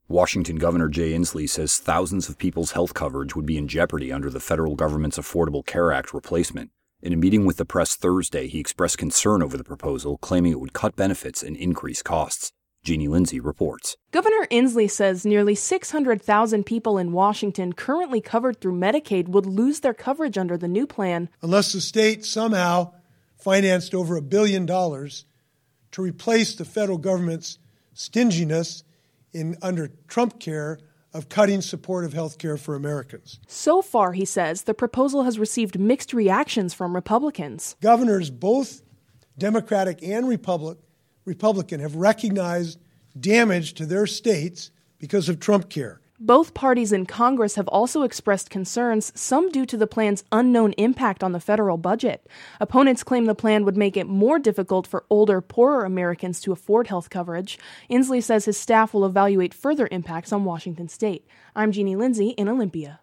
Washington Governor Jay Inslee says thousands of people's health coverage would be in jeopardy under the federal government's Affordable Care Act replacement. In a meeting with the press Thursday, he expressed concern over the proposal, claiming it would cut benefits and increase costs. Jeannie Lindsay reports. Governor Inslee says nearly 600,000 people in Washington currently covered through Medicaid would lose their coverage under the new plan. Unless the state somehow financed over $1 billion to replace the federal government's stinginess under Trump care of cutting supportive health care for Americans. So far, he says, the proposal has received mixed reactions from Republicans. Governors, both Democratic and Republican, have recognized damage to their states because of Trump care. Both parties in Congress have also expressed concerns, some due to the plan's unknown impact on the federal budget. Opponents claim the plan would make it more difficult for older, poorer Americans to afford health coverage. Inslee says his staff will evaluate further impacts on Washington state. I'm Jeannie Lindsay in Olympia.